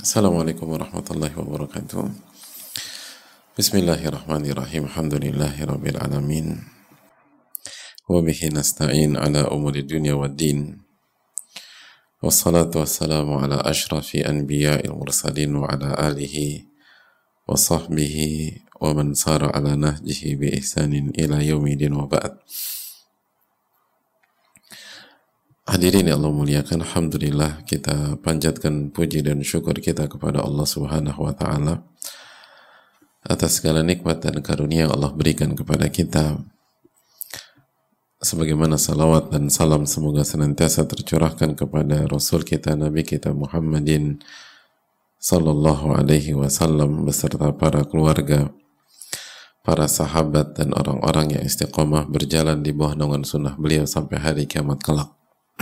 Assalamualaikum warahmatullahi wabarakatuh. Bismillahirrahmanirrahim. Alhamdulillahi rabbil alamin. Wa bihi nasta'in ala umuri dunya wad din. Wassalatu wassalamu ala ashrafi anbiya'il mursalin wa ala alihi wa sahbihi wa man sara ala nahjihi bi ihsanin ila yaumidin wa ba'd. Hadirin yang Allah muliakan, alhamdulillah kita panjatkan puji dan syukur kita kepada Allah Subhanahu wa taala atas segala nikmat dan karunia yang Allah berikan kepada kita. Sebagaimana salawat dan salam semoga senantiasa tercurahkan kepada Rasul kita, Nabi kita Muhammadin sallallahu alaihi wasallam beserta para keluarga, para sahabat dan orang-orang yang istiqomah berjalan di bawah naungan sunnah beliau sampai hari kiamat kelak.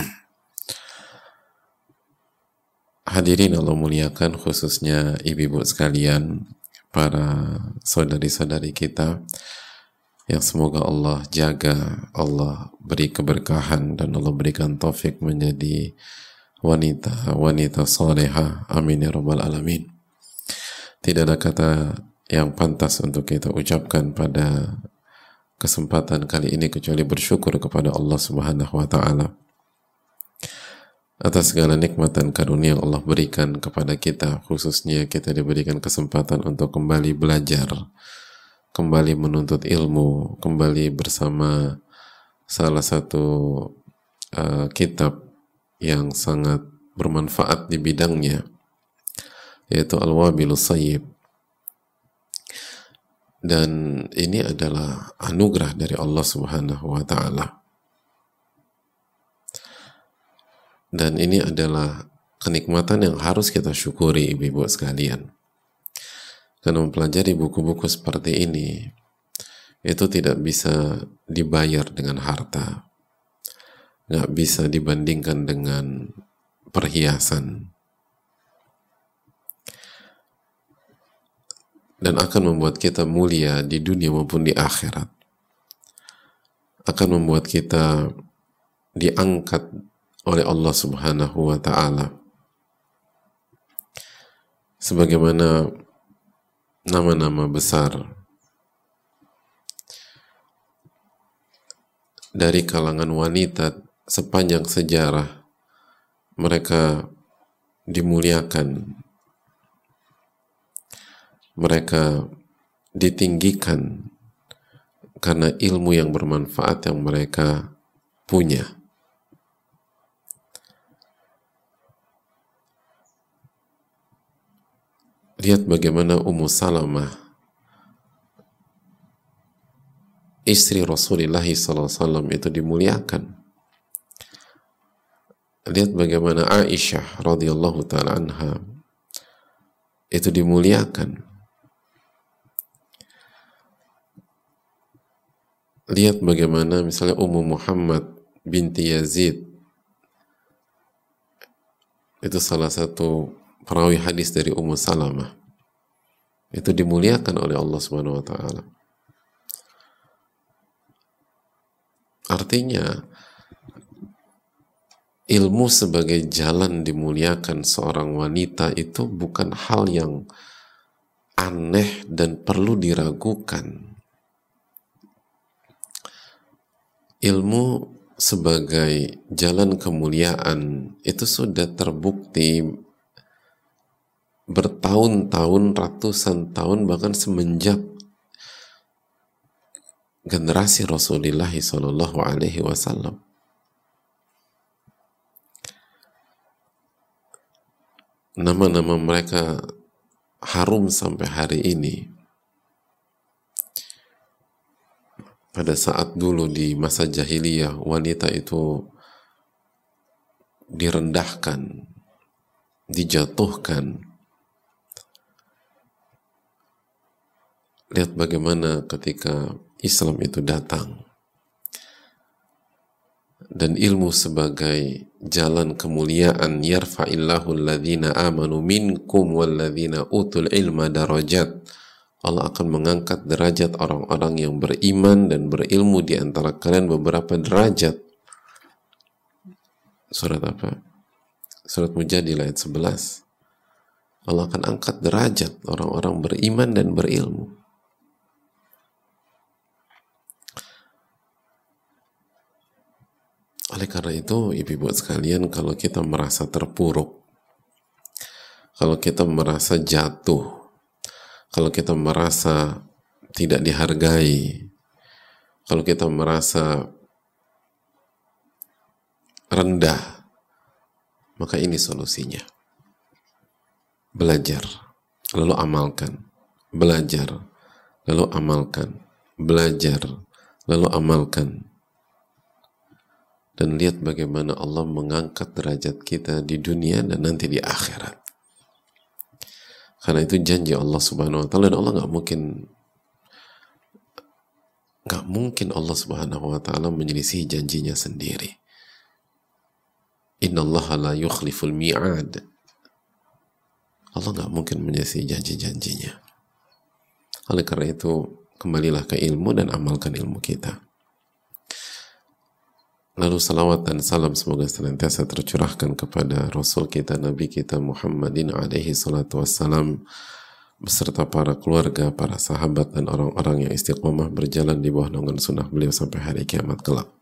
Hadirin Allah muliakan, khususnya ibu-ibu sekalian, para saudari-saudari kita yang semoga Allah jaga, Allah beri keberkahan dan Allah berikan taufik menjadi wanita salehah, amin ya rabbal alamin. Tidak ada kata yang pantas untuk kita ucapkan pada kesempatan kali ini kecuali bersyukur kepada Allah Subhanahu wa taala atas segala nikmat dan karunia yang Allah berikan kepada kita, khususnya kita diberikan kesempatan untuk kembali belajar, kembali menuntut ilmu, kembali bersama salah satu kitab yang sangat bermanfaat di bidangnya, yaitu Al-Wabilus Sayyib. Dan ini adalah anugerah dari Allah Subhanahu wa ta'ala. Dan ini adalah kenikmatan yang harus kita syukuri, ibu-ibu sekalian. Karena mempelajari buku-buku seperti ini, itu tidak bisa dibayar dengan harta. Nggak bisa dibandingkan dengan perhiasan. Dan akan membuat kita mulia di dunia maupun di akhirat. Akan membuat kita diangkat oleh Allah Subhanahu wa ta'ala sebagaimana nama-nama besar dari kalangan wanita sepanjang sejarah mereka dimuliakan, mereka ditinggikan karena ilmu yang bermanfaat yang mereka punya. Lihat bagaimana Ummu Salamah, istri Rasulullah SAW itu dimuliakan. Lihat bagaimana Aisyah radhiyallahu ta'ala anha itu dimuliakan. Lihat bagaimana misalnya Ummu Muhammad binti Yazid, itu salah satu perawi hadis dari Ummu Salamah, itu dimuliakan oleh Allah Subhanahu wa taala. Artinya ilmu sebagai jalan dimuliakan seorang wanita itu bukan hal yang aneh dan perlu diragukan. Ilmu sebagai jalan kemuliaan itu sudah terbukti bertahun-tahun, ratusan tahun, bahkan semenjak generasi Rasulullah Sallallahu Alaihi Wasallam. Nama-nama mereka harum sampai hari ini. Pada saat dulu di masa jahiliyah, wanita itu direndahkan, dijatuhkan. Lihat bagaimana ketika Islam itu datang dan ilmu sebagai jalan kemuliaan, yarfa'illahu alladhina amanu minkum walladhina utul ilma darajat. Allah akan mengangkat derajat orang-orang yang beriman dan berilmu di antara kalian beberapa derajat. Surat apa? Surat Mujadilah ayat 11. Allah akan angkat derajat orang-orang beriman dan berilmu. Oleh karena itu, ibu-ibu sekalian, kalau kita merasa terpuruk, kalau kita merasa jatuh, kalau kita merasa tidak dihargai, kalau kita merasa rendah, maka ini solusinya. Belajar, lalu amalkan. Belajar, lalu amalkan. Belajar, lalu amalkan. Dan lihat bagaimana Allah mengangkat derajat kita di dunia dan nanti di akhirat. Karena itu janji Allah Subhanahu wa Ta'ala, dan Allah nggak mungkin Allah Subhanahu wa Ta'ala menyelisih janjinya sendiri. Innallaha la yukhliful mi'ad. Allah nggak mungkin menyelisih janji-janjinya. Oleh karena itu, kembalilah ke ilmu dan amalkan ilmu kita. Lalu salawat dan salam semoga senantiasa tercurahkan kepada Rasul kita, Nabi kita Muhammadin alaihi salatu wassalam, beserta para keluarga, para sahabat, dan orang-orang yang istiqomah berjalan di bawah naungan sunnah beliau sampai hari kiamat kelak.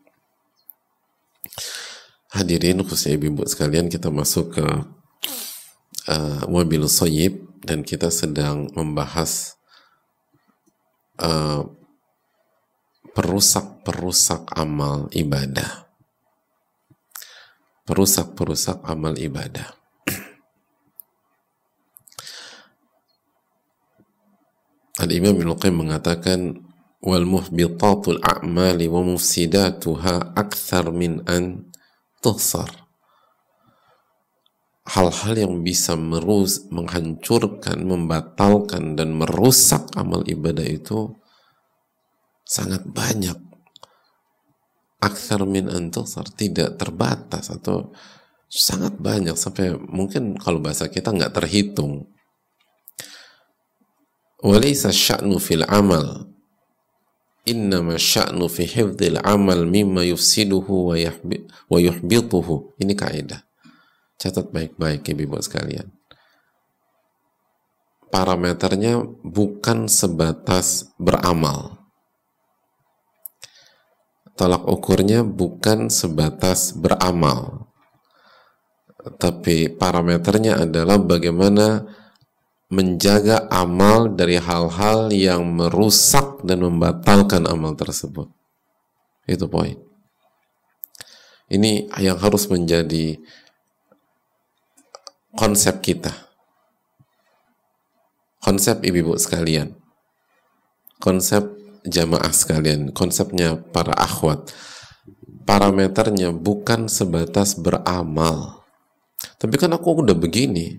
Hadirin khususnya ibu-ibu sekalian, kita masuk ke Wabil Shayyib, dan kita sedang membahas perusak-perusak amal ibadah. Perusak-perusak amal ibadah. Al-Imam Ibnu Qayyim mengatakan, wal muhbitatul a'mali wa mufsidatuha akthar min an tuhsar. Hal-hal yang bisa menghancurkan, membatalkan, dan merusak amal ibadah itu sangat banyak. Akthar min an tuhsar, tidak terbatas, atau sangat banyak, sampai mungkin kalau bahasa kita nggak terhitung. Walaysa sya'nu fil amal, innama sya'nu fi hifdzil amal mimma yufsiduhu wa yuhbituhu. Ini kaidah. Catat baik-baik ibu-ibu sekalian. Parameternya bukan sebatas beramal. Tolak ukurnya bukan sebatas beramal. Tapi parameternya adalah bagaimana menjaga amal dari hal-hal yang merusak dan membatalkan amal tersebut. Itu poin. Ini yang harus menjadi konsep kita. Konsep ibu-ibu sekalian. Konsep jamaah sekalian. Konsepnya para akhwat. Parameternya bukan sebatas beramal. Tapi kan aku udah begini.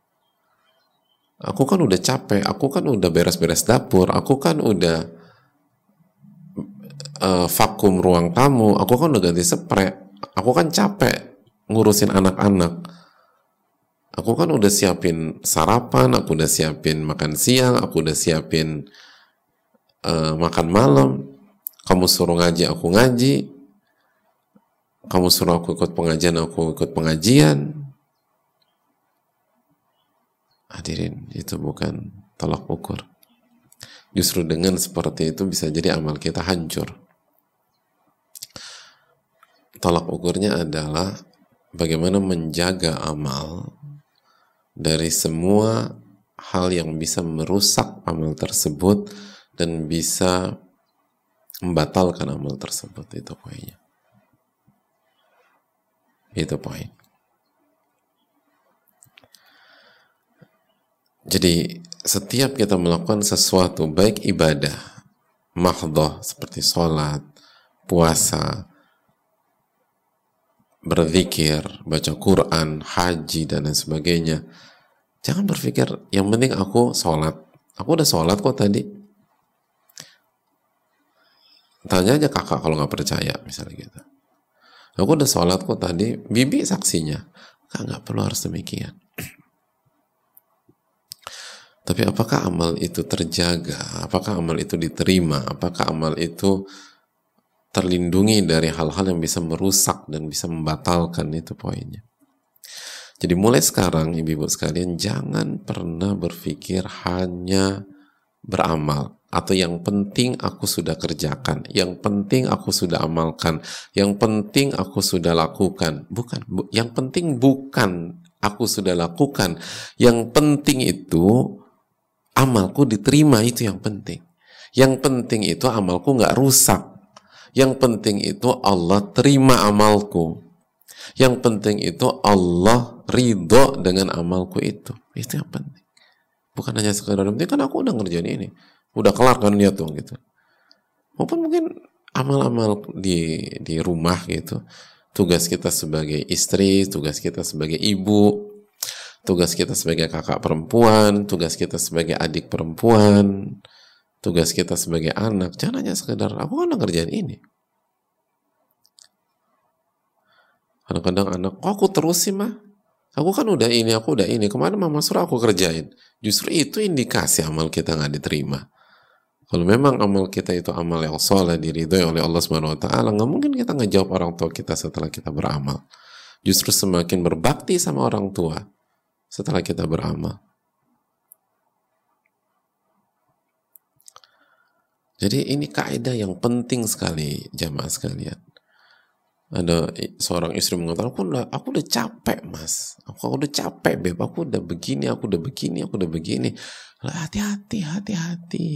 Aku kan udah capek, aku kan udah beres-beres dapur, aku kan udah vakum ruang tamu, aku kan udah ganti spray, aku kan capek ngurusin anak-anak, aku kan udah siapin sarapan, aku udah siapin makan siang, aku udah siapin makan malam, kamu suruh ngaji, aku ngaji, kamu suruh aku ikut pengajian, aku ikut pengajian. Hadirin, itu bukan tolak ukur. Justru dengan seperti itu bisa jadi amal kita hancur. Tolak ukurnya adalah bagaimana menjaga amal dari semua hal yang bisa merusak amal tersebut dan bisa membatalkan amal tersebut. Itu poinnya. Itu poin. Jadi setiap kita melakukan sesuatu, baik ibadah mahdhah seperti sholat, puasa, berzikir, baca Quran, haji, dan lain sebagainya, jangan berpikir yang penting aku sholat. Aku udah sholat kok tadi. Tanya aja kakak kalau nggak percaya, misalnya gitu. Aku udah sholat kok tadi, bibi saksinya. Nggak perlu harus demikian. Tapi apakah amal itu terjaga? Apakah amal itu diterima? Apakah amal itu terlindungi dari hal-hal yang bisa merusak dan bisa membatalkan? Itu poinnya. Jadi mulai sekarang ibu-ibu sekalian jangan pernah berpikir hanya beramal atau yang penting aku sudah kerjakan, yang penting aku sudah amalkan, yang penting aku sudah lakukan. Bukan, yang penting bukan aku sudah lakukan. Yang penting itu amalku diterima, itu yang penting. Yang penting itu amalku nggak rusak. Yang penting itu Allah terima amalku. Yang penting itu Allah ridho dengan amalku itu. Itu yang penting. Bukan hanya sekedar penting kan aku udah ngerjain ini. Udah kelar kan lihat dong gitu. Maupun mungkin amal-amal di rumah gitu. Tugas kita sebagai istri, tugas kita sebagai ibu, tugas kita sebagai kakak perempuan, tugas kita sebagai adik perempuan, tugas kita sebagai anak. Jangan hanya sekedar aku kan udah ngerjain ini. Kadang-kadang anak, kok aku terus sih mah? Aku kan udah ini, aku udah ini. Kemarin mama suruh aku kerjain. Justru itu indikasi amal kita nggak diterima. Kalau memang amal kita itu amal yang soleh, diridhoi oleh Allah Subhanahu Wa Taala, nggak mungkin kita ngejawab orang tua kita setelah kita beramal. Justru semakin berbakti sama orang tua setelah kita beramal. Jadi ini kaidah yang penting sekali jamaah sekalian. Ada seorang istri mengatakan, aku udah capek mas, aku udah capek beb, aku udah begini, aku udah begini, aku udah begini. Hati-hati, hati-hati.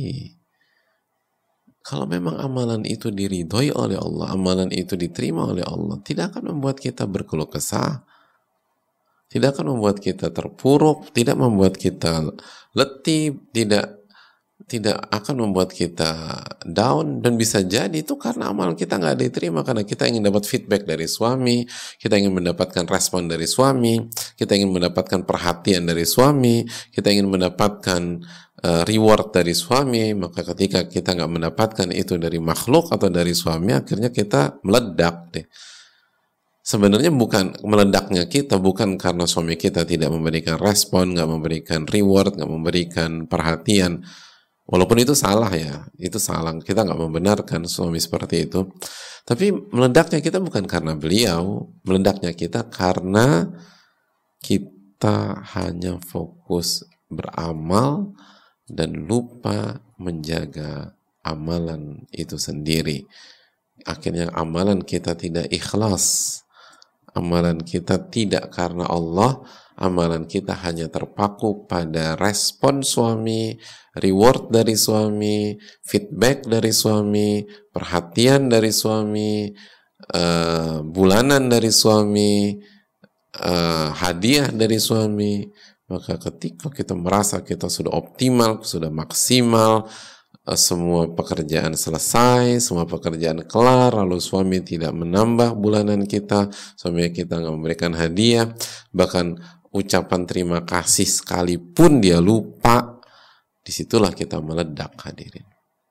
Kalau memang amalan itu diridhoi oleh Allah, amalan itu diterima oleh Allah, tidak akan membuat kita berkeluh kesah, tidak akan membuat kita terpuruk, tidak membuat kita letih, tidak akan membuat kita down, dan bisa jadi itu karena amalan kita nggak diterima karena kita ingin dapat feedback dari suami, kita ingin mendapatkan respon dari suami, kita ingin mendapatkan perhatian dari suami, kita ingin mendapatkan reward dari suami. Maka ketika kita nggak mendapatkan itu dari makhluk atau dari suami, akhirnya kita meledak deh. Sebenarnya bukan meledaknya kita bukan karena suami kita tidak memberikan respon, nggak memberikan reward, nggak memberikan perhatian. Walaupun itu salah ya, itu salah. Kita nggak membenarkan suami seperti itu. Tapi meledaknya kita bukan karena beliau, meledaknya kita karena kita hanya fokus beramal dan lupa menjaga amalan itu sendiri. Akhirnya amalan kita tidak ikhlas. Amalan kita tidak karena Allah, amalan kita hanya terpaku pada respon suami, reward dari suami, feedback dari suami, perhatian dari suami, bulanan dari suami, hadiah dari suami. Maka ketika kita merasa kita sudah optimal, sudah maksimal, semua pekerjaan selesai, semua pekerjaan kelar, lalu suami tidak menambah bulanan kita, suami kita nggak memberikan hadiah, bahkan ucapan terima kasih sekalipun dia lupa, disitulah kita meledak, hadirin.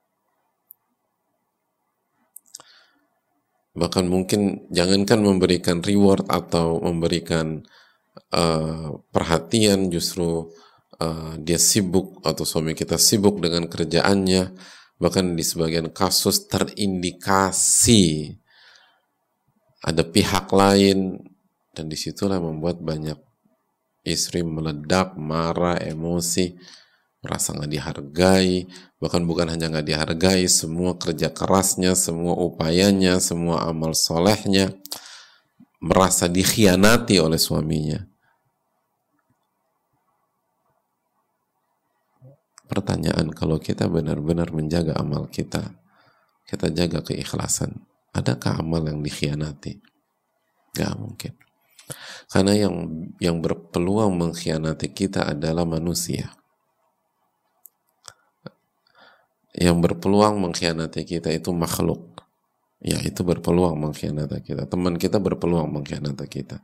Bahkan mungkin jangankan memberikan reward atau memberikan perhatian, justru dia sibuk atau suami kita sibuk dengan kerjaannya, bahkan di sebagian kasus terindikasi ada pihak lain, dan disitulah membuat banyak istri meledak, marah, emosi, merasa nggak dihargai, bahkan bukan hanya nggak dihargai, semua kerja kerasnya, semua upayanya, semua amal solehnya merasa dikhianati oleh suaminya. Pertanyaan, kalau kita benar-benar menjaga amal kita, kita jaga keikhlasan, adakah amal yang dikhianati? Gak mungkin. Karena yang berpeluang mengkhianati kita adalah manusia. Yang berpeluang mengkhianati kita itu makhluk. Ya, itu berpeluang mengkhianati kita. Teman kita berpeluang mengkhianati kita.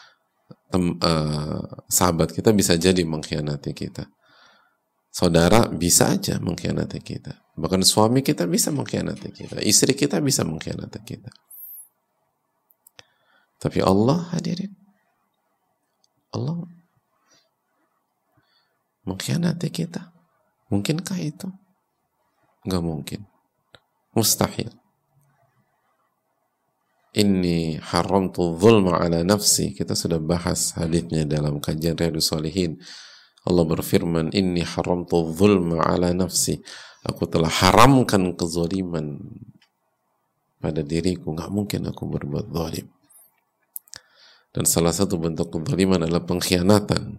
Sahabat kita bisa jadi mengkhianati kita. Saudara bisa aja mengkhianati kita. Bahkan suami kita bisa mengkhianati kita. Istri kita bisa mengkhianati kita. Tapi Allah, hadirin, Allah mengkhianati kita. Mungkinkah itu? Nggak mungkin. Mustahil. Inni haramtu dzulma ala nafsi. Kita sudah bahas haditsnya dalam kajian Riyadhus Shalihin. Allah berfirman, Inni haramtu dzulma ala nafsi. Aku telah haramkan kezaliman pada diriku. Nggak mungkin aku berbuat zalim. Dan salah satu bentuk kezaliman adalah pengkhianatan.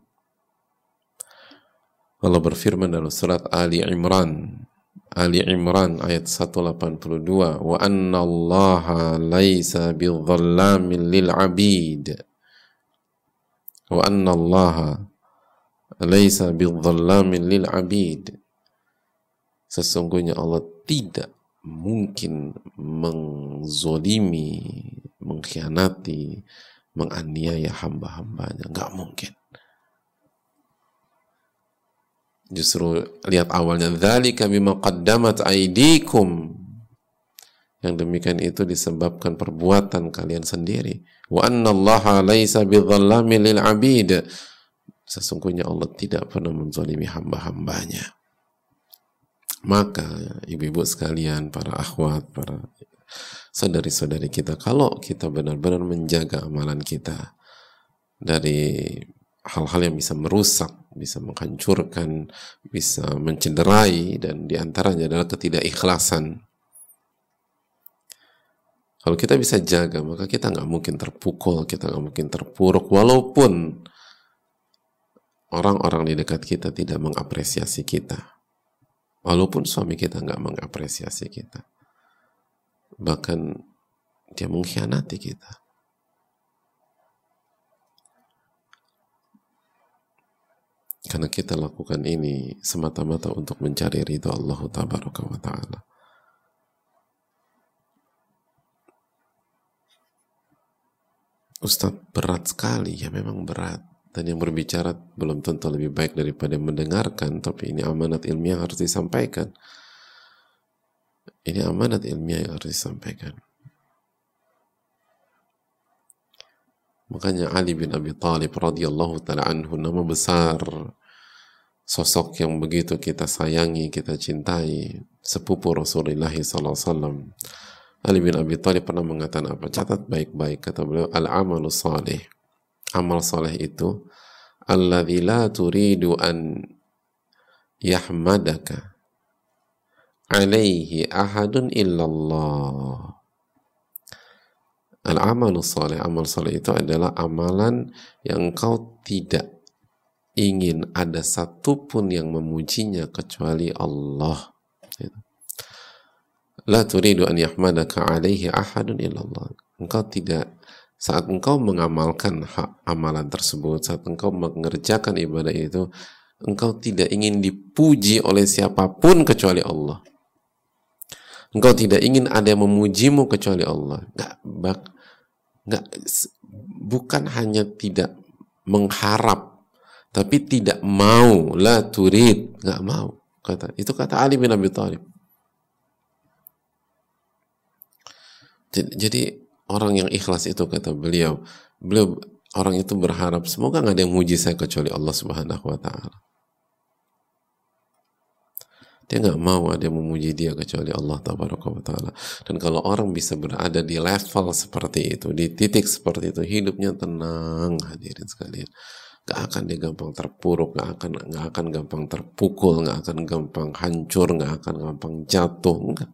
Allah berfirman dalam surat Ali Imran ayat 182, wa anna allaha laisa bidzallamin lil abid, wa anna allaha laisa bidzallamin lil abid. Sesungguhnya Allah tidak mungkin menzolimi, mengkhianati, menganiaya hamba-hambanya, nggak mungkin. Justru lihat awalnya, dzalika bima qaddamat aydikum. Yang demikian itu disebabkan perbuatan kalian sendiri. Wa annallaha laisa bidzallamin lil abid. Sesungguhnya Allah tidak pernah menzalimi hamba-hambanya. Maka ibu-ibu sekalian, para akhwat, para saudari-saudari kita, kalau kita benar-benar menjaga amalan kita dari hal-hal yang bisa merusak, bisa menghancurkan, bisa mencederai, dan diantaranya adalah ketidakikhlasan. Kalau kita bisa jaga, maka kita nggak mungkin terpukul, kita nggak mungkin terpuruk, walaupun orang-orang di dekat kita tidak mengapresiasi kita, walaupun suami kita nggak mengapresiasi kita, bahkan dia mengkhianati kita. Karena kita lakukan ini semata-mata untuk mencari ridha Allah Tabaraka wa Ta'ala. Ustaz, berat sekali. Ya memang berat. Dan yang berbicara belum tentu lebih baik daripada mendengarkan, tapi ini amanat ilmiah harus disampaikan. Ini amanat ilmiah yang harus disampaikan. Makanya Ali bin Abi Thalib radhiyallahu ta'ala anhu, nama besar, sosok yang begitu kita sayangi, kita cintai, sepupu Rasulullah SAW. Ali bin Abi Thalib pernah mengatakan apa? Catat baik-baik, kata beliau, al-amalu salih. Amal saleh itu alladzi la turidu an yahmadaka alaihi ahadun illallah. Al-amalu salih, amal salih itu adalah amalan yang engkau tidak ingin ada satupun yang memujinya kecuali Allah. La turidu an yahmadaka alaihi ahadun illallah. Engkau tidak, saat engkau mengamalkan amalan tersebut, saat engkau mengerjakan ibadah itu, engkau tidak ingin dipuji oleh siapapun kecuali Allah. Engkau tidak ingin ada yang memujimu kecuali Allah. Bukan hanya tidak mengharap, tapi tidak mau, la turid, nggak mau. Itu kata Ali bin Abi Thalib. Jadi orang yang ikhlas itu, kata beliau orang itu berharap semoga nggak ada yang muji saya kecuali Allah Subhanahu wa Ta'ala. Dia nggak mau ada yang memuji dia kecuali Allah Tabaraka wa Ta'ala. Dan kalau orang bisa berada di level seperti itu, di titik seperti itu, hidupnya tenang, hadirin sekalian. Gak akan dia gampang terpuruk, gak akan gampang terpukul, gak akan gampang hancur, gak akan gampang jatuh, enggak.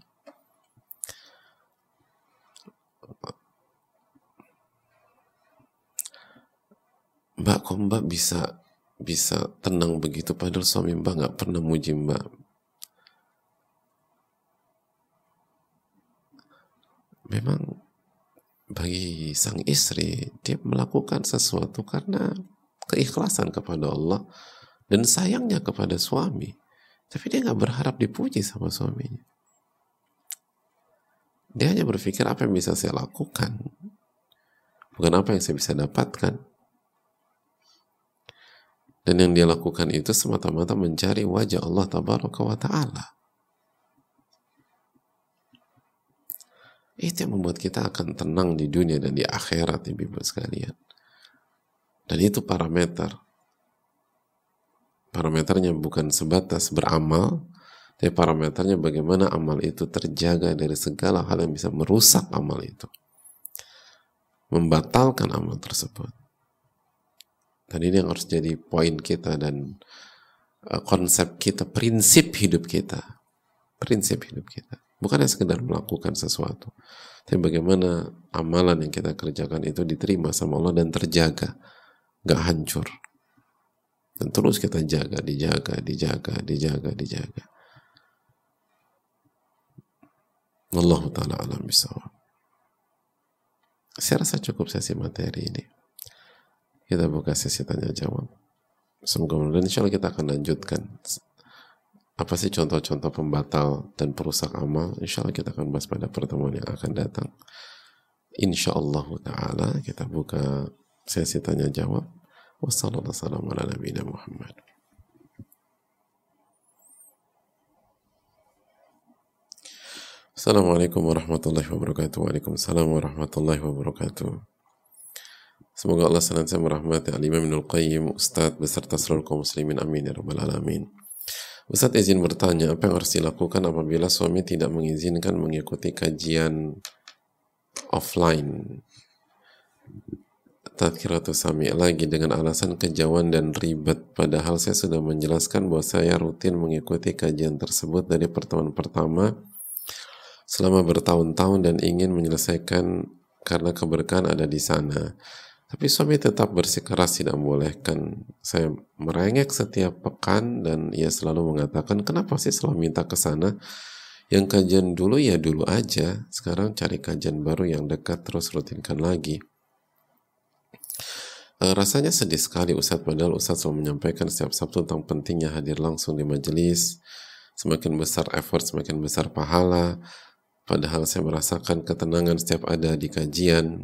Mbak, kok mbak bisa tenang begitu padahal suami mbak gak pernah muji mbak? Memang bagi sang istri, dia melakukan sesuatu karena keikhlasan kepada Allah dan sayangnya kepada suami. Tapi dia gak berharap dipuji sama suaminya. Dia hanya berpikir apa yang bisa saya lakukan, bukan apa yang saya bisa dapatkan. Dan yang dia lakukan itu semata-mata mencari wajah Allah Tabaraka wa Ta'ala. Itu yang membuat kita akan tenang di dunia dan di akhirat, ibu-ibu sekalian. Dan itu parameternya bukan sebatas beramal, tapi parameternya bagaimana amal itu terjaga dari segala hal yang bisa merusak amal itu. membatalkan amal tersebut. Dan ini yang harus jadi poin kita dan konsep kita, prinsip hidup kita. Prinsip hidup kita. Bukan hanya sekedar melakukan sesuatu. Tapi bagaimana amalan yang kita kerjakan itu diterima sama Allah dan terjaga. Gak hancur. Dan terus kita jaga, dijaga. Wallahu ta'ala alam bisawab. Saya rasa cukup sesi materi ini. Kita buka sesi tanya jawab. Semoga dan insya Allah kita akan lanjutkan. Apa sih contoh-contoh pembatal dan perusak amal? Insya Allah kita akan bahas pada pertemuan yang akan datang. Insya Allah ta'ala kita buka sesi tanya jawab. Wassalamualaikum warahmatullahi wabarakatuh. Assalamualaikum warahmatullahi wabarakatuh. Waalaikumsalam warahmatullahi wabarakatuh. Semoga Allah senantiasa merahmati Al-Imam Ibnul Qayyim, Ustadz beserta seluruh kaum muslimin, amin ya rabbal alamin. Ustadz izin bertanya, apa yang harus dilakukan apabila suami tidak mengizinkan mengikuti kajian offline Tadkiratus Sami lagi dengan alasan kejauhan dan ribet, padahal saya sudah menjelaskan bahwa saya rutin mengikuti kajian tersebut dari pertemuan pertama selama bertahun-tahun dan ingin menyelesaikan karena keberkahan ada di sana. Tapi suami tetap bersikeras tidak membolehkan. Saya merengek setiap pekan dan ia selalu mengatakan, kenapa sih selalu minta ke sana? Yang kajian dulu ya dulu aja, sekarang cari kajian baru yang dekat terus rutinkan lagi. Rasanya sedih sekali Ustadz, padahal Ustadz selalu menyampaikan setiap Sabtu tentang pentingnya hadir langsung di majelis. Semakin besar effort, semakin besar pahala. Padahal saya merasakan ketenangan setiap ada di kajian.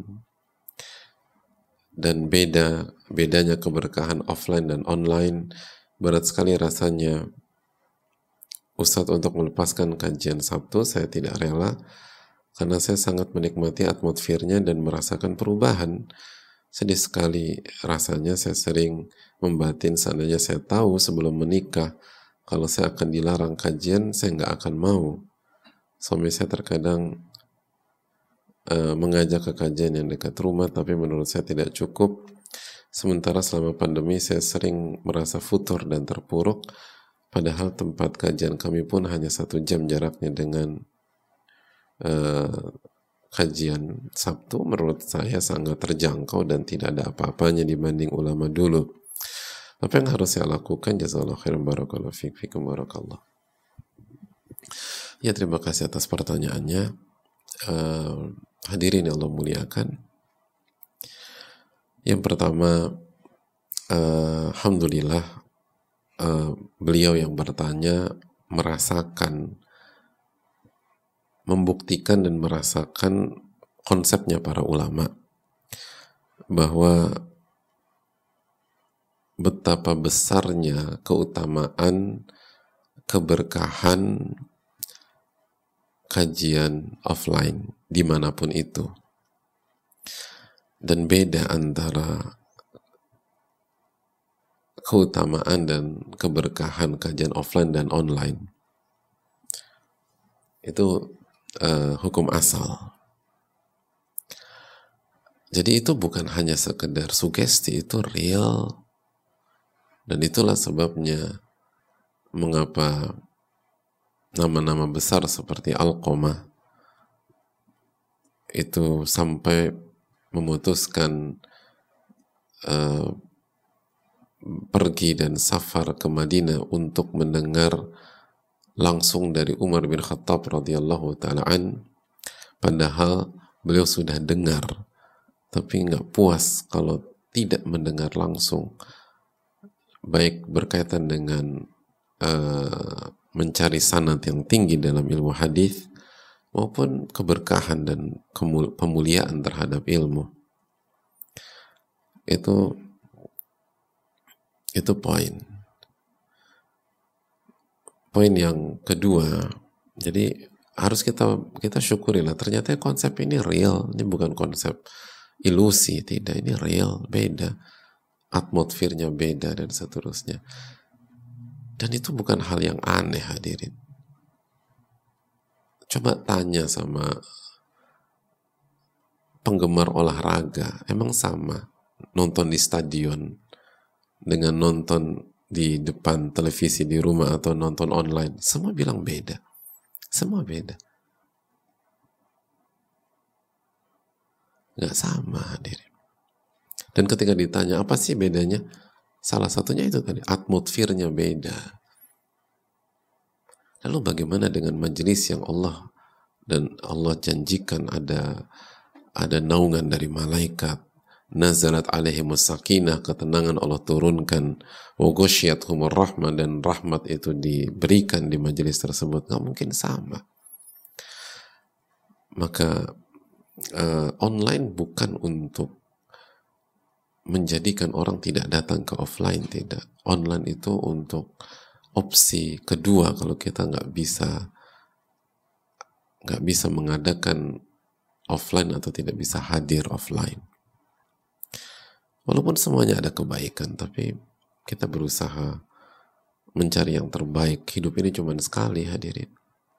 Dan bedanya keberkahan offline dan online. Berat sekali rasanya Ustadz untuk melepaskan kajian Sabtu. Saya tidak rela karena saya sangat menikmati atmosfernya dan merasakan perubahan. Sedih sekali rasanya. Saya sering membatin seandainya saya tahu sebelum menikah kalau saya akan dilarang kajian, saya nggak akan mau. Suami saya terkadang mengajak ke kajian yang dekat rumah, tapi menurut saya tidak cukup. Sementara selama pandemi saya sering merasa futur dan terpuruk, padahal tempat kajian kami pun hanya 1 jam jaraknya dengan kajian Sabtu. Menurut saya sangat terjangkau dan tidak ada apa-apanya dibanding ulama dulu. Apa yang harus saya lakukan? Jazakallahu khairan, barakallahu fikum, barakallah. Ya, terima kasih atas pertanyaannya. Hadirin yang Allah muliakan, yang pertama, alhamdulillah beliau yang bertanya merasakan, membuktikan dan merasakan konsepnya para ulama bahwa betapa besarnya keutamaan, keberkahan kajian offline dimanapun itu, dan beda antara keutamaan dan keberkahan kajian offline dan online itu hukum asal. Jadi itu bukan hanya sekedar sugesti, itu real, dan itulah sebabnya mengapa nama-nama besar seperti Alqamah itu sampai memutuskan pergi dan safar ke Madinah untuk mendengar langsung dari Umar bin Khattab radhiyallahu ta'ala an, padahal beliau sudah dengar tapi nggak puas kalau tidak mendengar langsung, baik berkaitan dengan mencari sanad yang tinggi dalam ilmu hadis maupun keberkahan dan pemuliaan terhadap ilmu. Itu poin. Poin yang kedua, jadi harus kita syukurilah ternyata konsep ini real, ini bukan konsep ilusi, tidak, ini real, beda, atmosfernya beda dan seterusnya. Dan itu bukan hal yang aneh, hadirin. Coba tanya sama penggemar olahraga, emang sama nonton di stadion dengan nonton di depan televisi di rumah atau nonton online? Semua bilang beda. Semua beda. Nggak sama, hadirin. Dan ketika ditanya, apa sih bedanya? Salah satunya itu tadi, atmosfernya beda. Lalu bagaimana dengan majelis yang Allah janjikan ada naungan dari malaikat, nazalat alaihimus sakinah, ketenangan Allah turunkan, wa ghashiyatuhumur rahmah, dan rahmat itu diberikan di majelis tersebut? Nggak mungkin sama. Maka online bukan untuk menjadikan orang tidak datang ke offline, tidak. Online itu untuk opsi kedua kalau kita nggak bisa mengadakan offline atau tidak bisa hadir offline. Walaupun semuanya ada kebaikan, tapi kita berusaha mencari yang terbaik. Hidup ini cuma sekali, hadirin.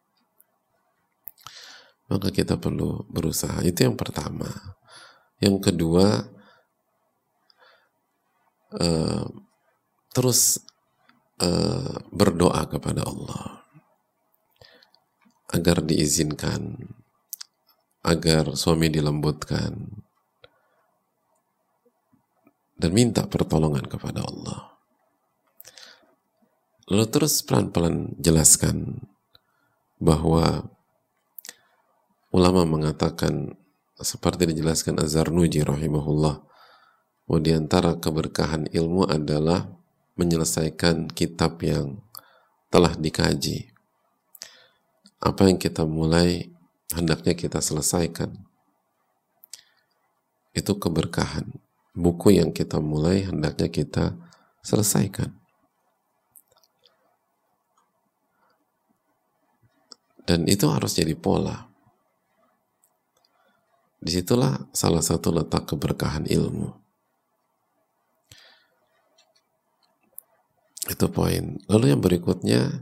Maka kita perlu berusaha. Itu yang pertama. Yang kedua, terus berdoa kepada Allah agar diizinkan, agar suami dilembutkan, dan minta pertolongan kepada Allah. Lalu terus pelan-pelan jelaskan bahwa ulama mengatakan, seperti dijelaskan Az-Zarnuji rahimahullah, bahwa di antara keberkahan ilmu adalah menyelesaikan kitab yang telah dikaji. Apa yang kita mulai, hendaknya kita selesaikan. Itu keberkahan. Buku yang kita mulai, hendaknya kita selesaikan. Dan itu harus jadi pola. Disitulah salah satu letak keberkahan ilmu. Itu poin. Lalu yang berikutnya,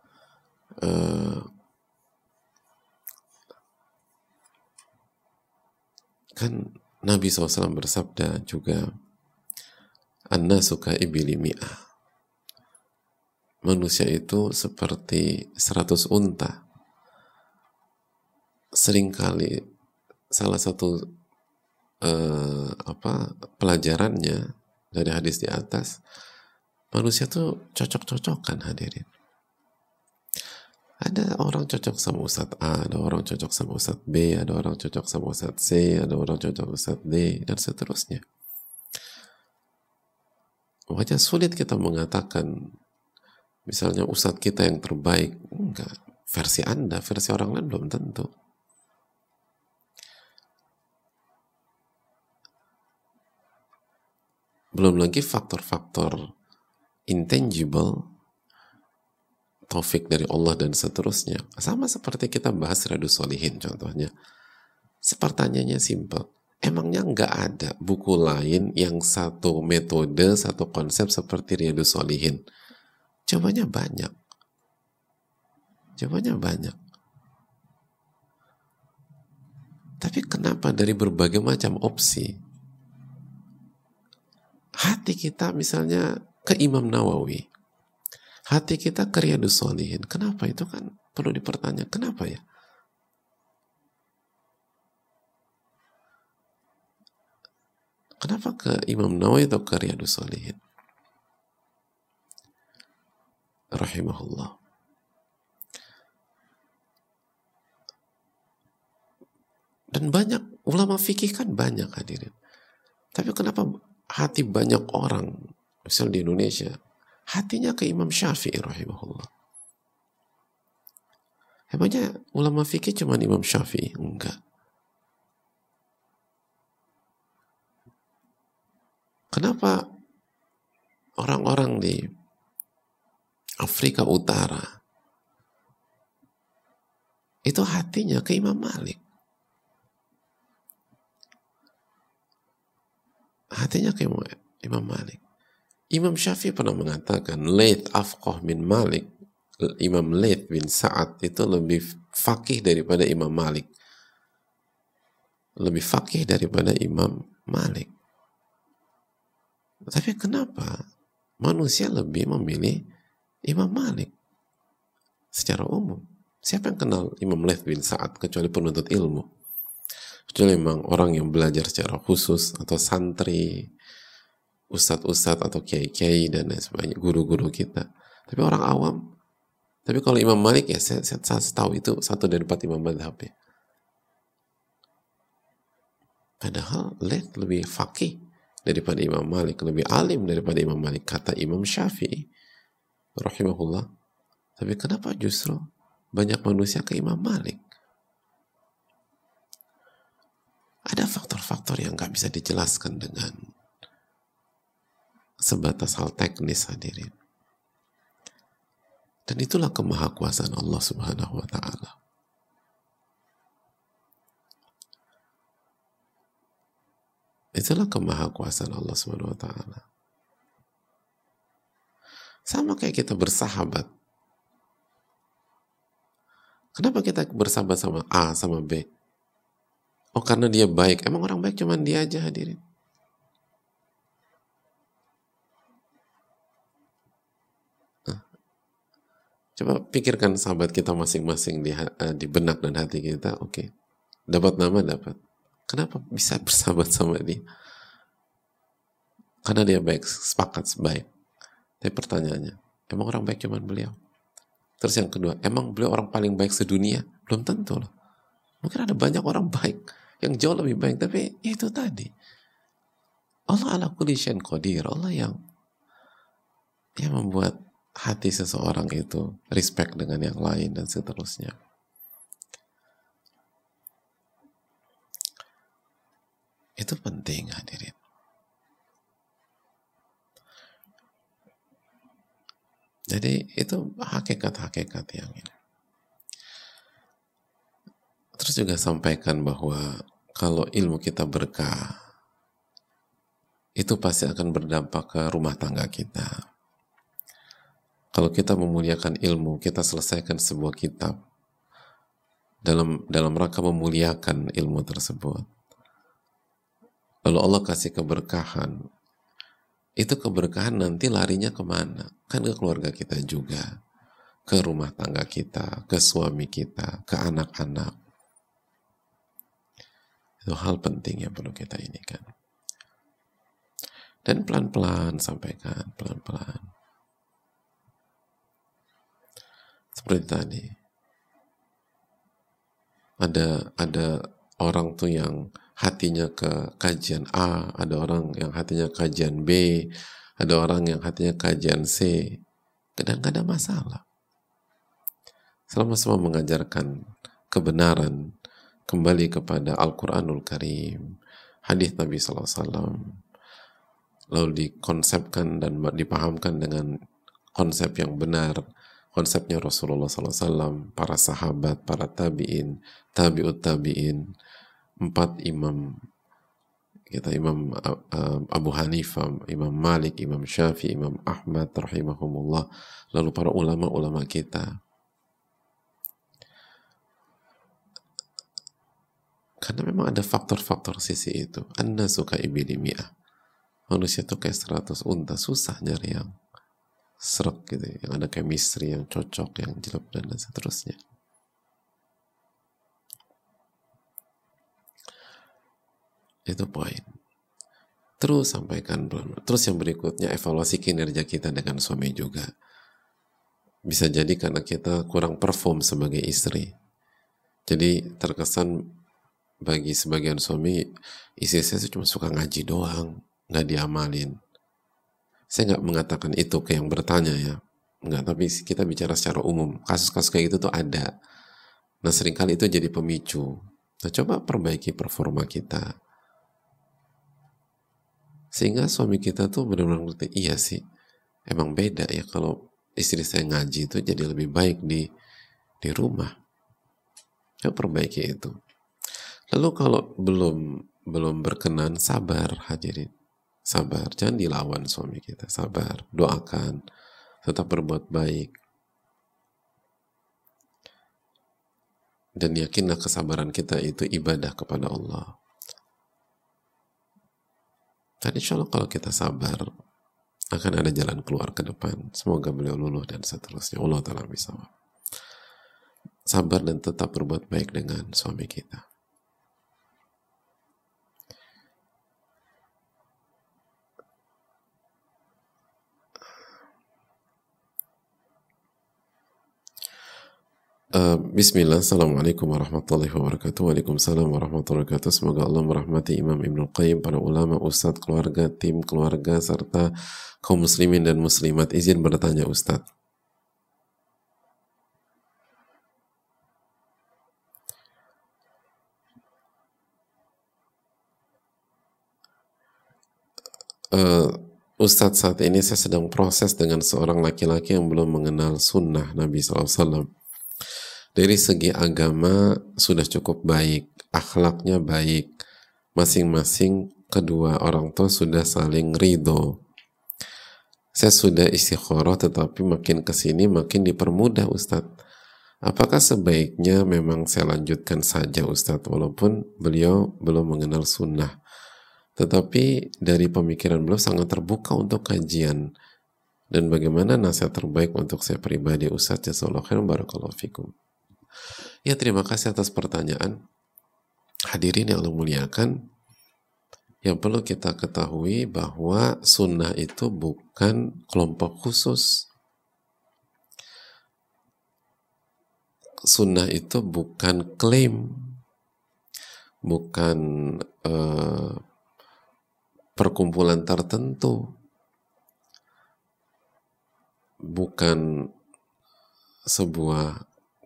kan Nabi SAW bersabda juga, an-nasu ka'ibili mi'ah. Manusia itu seperti 100 unta. Seringkali salah satu pelajarannya dari hadis di atas, manusia tuh cocok-cocokan, hadirin. Ada orang cocok sama Ustadz A, ada orang cocok sama Ustadz B, ada orang cocok sama Ustadz C, ada orang cocok Ustadz D, dan seterusnya. Makanya sulit kita mengatakan, misalnya Ustadz kita yang terbaik. Enggak, versi Anda, versi orang lain belum tentu. Belum lagi faktor-faktor intangible, taufik dari Allah dan seterusnya. Sama seperti kita bahas Riyadhus Shalihin contohnya. Pertanyaannya simple. Emangnya nggak ada buku lain yang satu metode, satu konsep seperti Riyadhus Shalihin? Jawabannya banyak. Jawabannya banyak. Tapi kenapa dari berbagai macam opsi, hati kita misalnya ke Imam Nawawi, hati kita ke Riyadhus Shalihin? Kenapa? Itu kan perlu dipertanyakan. Kenapa ya? Kenapa ke Imam Nawawi atau ke Riyadhus Shalihin? Rahimahullah. Dan banyak ulama fikih kan banyak, hadirin. Tapi kenapa hati banyak orang, misal di Indonesia, hatinya ke Imam Syafi'i rahimahullah? Emangnya ulama fikih cuma Imam Syafi'i? Enggak. Kenapa orang-orang di Afrika Utara itu hatinya ke Imam Malik? Hatinya ke Imam Malik. Imam Syafi'i pernah mengatakan, Laith afqah min Malik. Imam Laith bin Sa'ad itu lebih faqih daripada Imam Malik. lebih faqih daripada Imam Malik. Tapi kenapa manusia lebih memilih Imam Malik secara umum? Siapa yang kenal Imam Laits bin Sa'ad kecuali penuntut ilmu? Kecuali memang orang yang belajar secara khusus, atau santri, ustadz-ustadz atau kiai-kiai dan lain sebagainya, guru-guru kita. Tapi orang awam, tapi kalau Imam Malik ya saya tahu itu satu dari 4 imam mazhab ya. Padahal Laits lebih faqih daripada Imam Malik, lebih alim daripada Imam Malik, kata Imam Syafi'i rahimahullah. Tapi kenapa justru banyak manusia ke Imam Malik? Ada faktor-faktor yang nggak bisa dijelaskan dengan sebatas hal teknis, hadirin. Dan itulah kemahakuasaan Allah Subhanahu wa Ta'ala. Itulah kemahakuasaan Allah Subhanahu wa Ta'ala. Sama kayak kita bersahabat. Kenapa kita bersahabat sama A sama B? Oh, karena dia baik. Emang orang baik cuma dia aja, hadirin? Coba pikirkan sahabat kita masing-masing di benak dan hati kita. Oke. Dapat nama, dapat. Kenapa bisa bersahabat sama dia? Karena dia baik, sepakat baik. Tapi pertanyaannya, emang orang baik cuma beliau? Terus yang kedua, emang beliau orang paling baik sedunia? Belum tentu loh. Mungkin ada banyak orang baik yang jauh lebih baik, tapi itu tadi. Allah ala kulli syai'in qadir. Allah yang membuat hati seseorang itu respect dengan yang lain dan seterusnya. Itu penting, hadirin. Jadi itu hakikat-hakikat yang ini. Terus juga sampaikan bahwa kalau ilmu kita berkah, itu pasti akan berdampak ke rumah tangga kita. Kalau kita memuliakan ilmu, kita selesaikan sebuah kitab dalam rangka memuliakan ilmu tersebut. Lalu Allah kasih keberkahan. Itu keberkahan nanti larinya kemana? Kan ke keluarga kita juga, ke rumah tangga kita, ke suami kita, ke anak-anak. Itu hal penting yang perlu kita ini kan. Dan pelan-pelan sampaikan, pelan-pelan. Seperti tadi, ada orang tuh yang hatinya ke kajian A, ada orang yang hatinya kajian B, ada orang yang hatinya kajian C. Kadang gak ada masalah. Selama semua mengajarkan kebenaran, kembali kepada Al-Quranul Karim, hadis Nabi SAW, lalu dikonsepkan dan dipahamkan dengan konsep yang benar, konsepnya Rasulullah SAW, para sahabat, para tabi'in, tabi'ut tabi'in, 4 imam kita, Imam Abu Hanifah, Imam Malik, Imam Syafi'i, Imam Ahmad rahimahumullah, lalu para ulama-ulama kita. Karena memang ada faktor-faktor sisi itu. An-nasu ka'ibili mi'ah. Manusia itu kayak 100 unta, susah nyari yang serak gitu, yang ada chemistry, yang cocok, yang jelek dan seterusnya. Itu poin. Terus sampaikan. Terus yang berikutnya, evaluasi kinerja kita dengan suami juga. Bisa jadi karena kita kurang perform sebagai istri. Jadi terkesan bagi sebagian suami, istri saya cuma suka ngaji doang, nggak diamalin. Saya nggak mengatakan itu ke yang bertanya ya. Nggak, tapi kita bicara secara umum. Kasus-kasus kayak gitu tuh ada. Nah seringkali itu jadi pemicu. Nah coba perbaiki performa kita. Sehingga suami kita tuh benar-benar ngerti, iya sih, emang beda ya kalau istri saya ngaji itu jadi lebih baik di rumah. Coba perbaiki itu. Lalu kalau belum berkenan, sabar hadirin. Sabar, jangan dilawan suami kita. Sabar, doakan, tetap berbuat baik. Dan yakinlah kesabaran kita itu ibadah kepada Allah. Dan insya Allah kalau kita sabar, akan ada jalan keluar ke depan. Semoga beliau luluh dan seterusnya. Allah Ta'ala bisa. Sabar dan tetap berbuat baik dengan suami kita. Bismillah, Assalamualaikum warahmatullahi wabarakatuh. Waalaikumsalam warahmatullahi wabarakatuh. Semoga Allah merahmati Imam Ibnul Qayyim, para ulama, ustadz, keluarga, tim keluarga, serta kaum muslimin dan muslimat. Izin bertanya Ustadz. Ustadz, saat ini saya sedang proses dengan seorang laki-laki yang belum mengenal sunnah Nabi SAW. Dari segi agama sudah cukup baik, akhlaknya baik, masing-masing kedua orang tua sudah saling ridho. Saya sudah istikharah, tetapi makin kesini makin dipermudah Ustadz. Apakah sebaiknya memang saya lanjutkan saja Ustadz, walaupun beliau belum mengenal sunnah, tetapi dari pemikiran beliau sangat terbuka untuk kajian, dan bagaimana nasihat terbaik untuk saya pribadi Ustadz? Jazakallahu khairan, barakallahu fikum. Ya, terima kasih atas pertanyaan. Hadirin yang Allah muliakan, yang perlu kita ketahui bahwa sunnah itu bukan kelompok khusus. Sunnah itu bukan klaim, bukan perkumpulan tertentu, bukan sebuah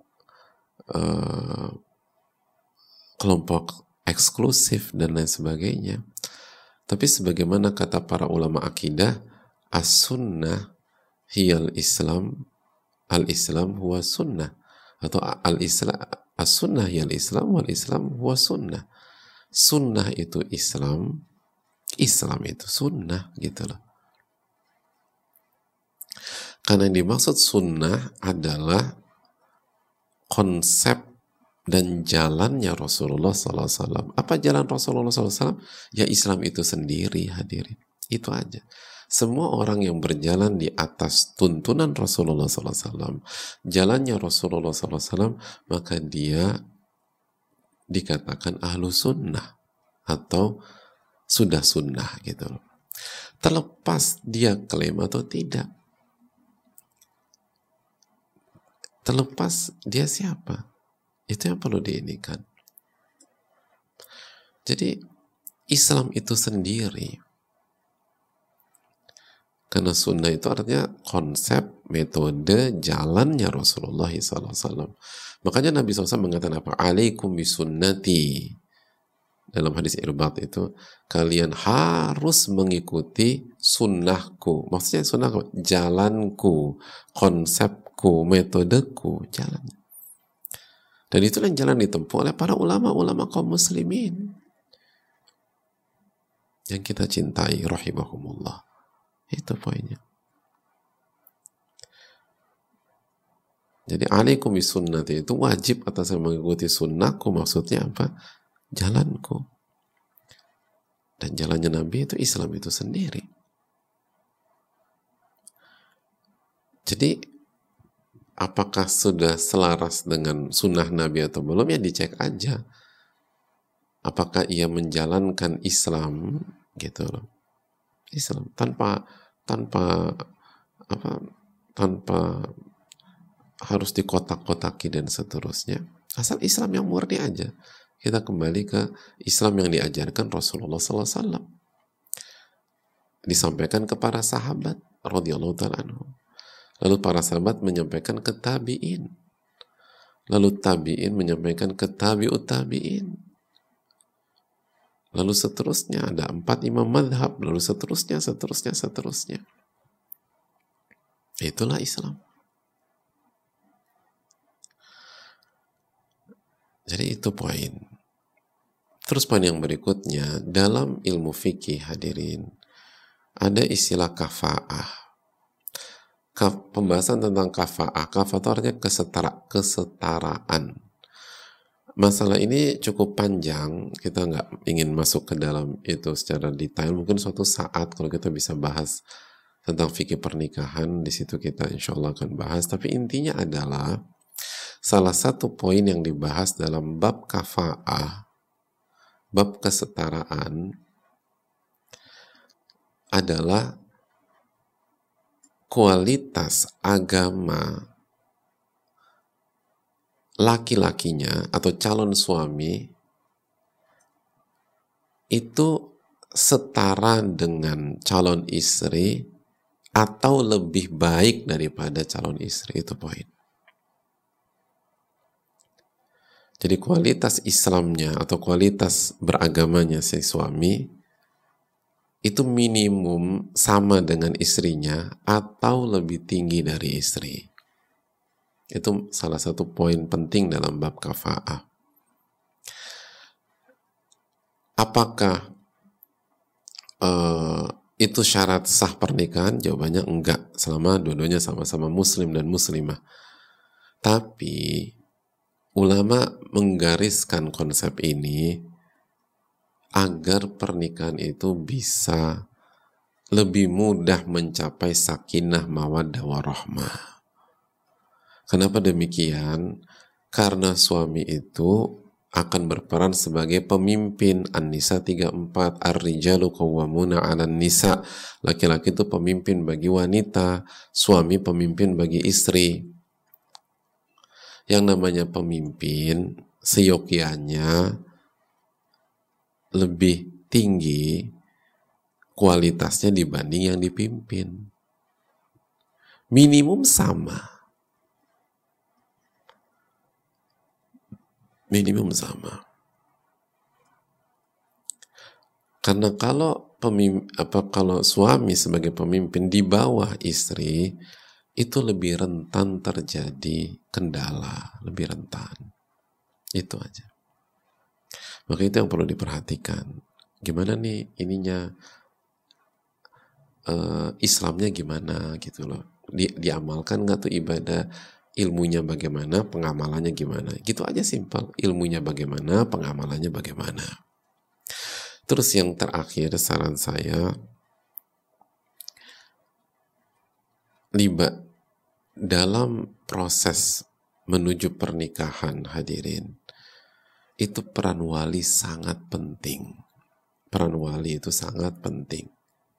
kelompok eksklusif dan lain sebagainya. Tapi sebagaimana kata para ulama akidah, as-sunnah hiyal Islam, al-Islam huwa sunnah, atau al-Islam, as-sunnah hiyal Islam, wal Islam huwa sunnah. Sunnah itu Islam, Islam itu sunnah, gitu loh. Karena yang dimaksud sunnah adalah konsep dan jalannya Rasulullah SAW. Apa jalan Rasulullah SAW? Ya Islam itu sendiri, hadirin. Itu aja. Semua orang yang berjalan di atas tuntunan Rasulullah SAW, jalannya Rasulullah SAW, maka dia dikatakan ahlu sunnah atau sudah sunnah, gitu. Terlepas dia klaim atau tidak. Terlepas dia siapa, itu yang perlu diinikan. Jadi Islam itu sendiri, karena sunnah itu artinya konsep, metode, jalannya Rasulullah SAW. Makanya Nabi SAW mengatakan apa? Alaikum bisunnati. Dalam hadis Irbat itu, kalian harus mengikuti sunnahku. Maksudnya sunnahku, jalanku, konsepku, metodeku, jalan. Dan itulah yang jalan ditempuh oleh para ulama-ulama kaum muslimin yang kita cintai, rahimahumullah. Itu poinnya. Jadi alaikum bisunnati itu wajib atas saya mengikuti sunnahku. Maksudnya apa? Jalanku. Dan jalannya Nabi itu Islam itu sendiri. Jadi apakah sudah selaras dengan sunnah Nabi atau belum, ya dicek aja. Apakah ia menjalankan Islam, gitu loh. Islam tanpa harus dikotak-kotaki dan seterusnya. Asal Islam yang murni aja. Kita kembali ke Islam yang diajarkan Rasulullah SAW. Disampaikan ke para sahabat radhiyallahu ta'ala anhum. Lalu para sahabat menyampaikan ke tabi'in. Lalu tabi'in menyampaikan ke tabi'ut tabi'in. Lalu seterusnya ada 4 imam madhab. Lalu seterusnya. Itulah Islam. Jadi itu poin. Terus poin yang berikutnya, dalam ilmu fikih hadirin, ada istilah kafa'ah. Pembahasan tentang kafa'ah. Kafa'ah itu artinya kesetaraan. Masalah ini cukup panjang, kita nggak ingin masuk ke dalam itu secara detail. Mungkin suatu saat kalau kita bisa bahas tentang fikih pernikahan, di situ kita insya Allah akan bahas. Tapi intinya adalah salah satu poin yang dibahas dalam bab kafa'ah, bab kesetaraan, adalah kualitas agama laki-lakinya atau calon suami itu setara dengan calon istri atau lebih baik daripada calon istri. Itu poin. Jadi kualitas Islamnya atau kualitas beragamanya si suami itu minimum sama dengan istrinya atau lebih tinggi dari istri. Itu salah satu poin penting dalam bab kafa'ah. Apakah itu syarat sah pernikahan? Jawabannya enggak, selama dua-duanya sama-sama muslim dan muslimah. Tapi ulama menggariskan konsep ini agar pernikahan itu bisa lebih mudah mencapai sakinah mawaddah warahmah. Kenapa demikian? Karena suami itu akan berperan sebagai pemimpin. An-Nisa 34, Ar-rijalu qawwamuna 'alan nisa. Laki-laki itu pemimpin bagi wanita, suami pemimpin bagi istri. Yang namanya pemimpin seyogyanya lebih tinggi kualitasnya dibanding yang dipimpin. Minimum sama. Minimum sama. Karena kalau kalau suami sebagai pemimpin di bawah istri, itu lebih rentan terjadi kendala, lebih rentan. Itu aja. Maka itu yang perlu diperhatikan. Gimana nih ininya, Islamnya gimana gitu loh. Diamalkan nggak tuh ibadah? Ilmunya bagaimana, pengamalannya gimana? Gitu aja simpel. Ilmunya bagaimana, pengamalannya bagaimana. Terus yang terakhir saran saya, dalam proses menuju pernikahan hadirin, itu peran wali sangat penting. Peran wali itu sangat penting.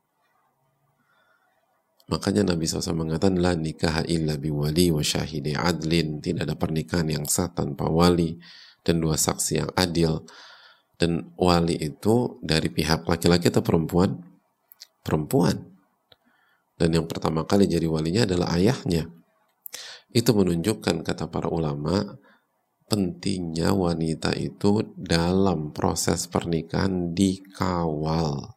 Makanya Nabi SAW mengatakan, la nikaha illa biwali wa syahidi adlin. Tidak ada pernikahan yang sah tanpa wali dan dua saksi yang adil. Dan wali itu dari pihak laki-laki atau perempuan? Perempuan. Dan yang pertama kali jadi walinya adalah ayahnya. Itu menunjukkan, kata para ulama, pentingnya wanita itu dalam proses pernikahan dikawal,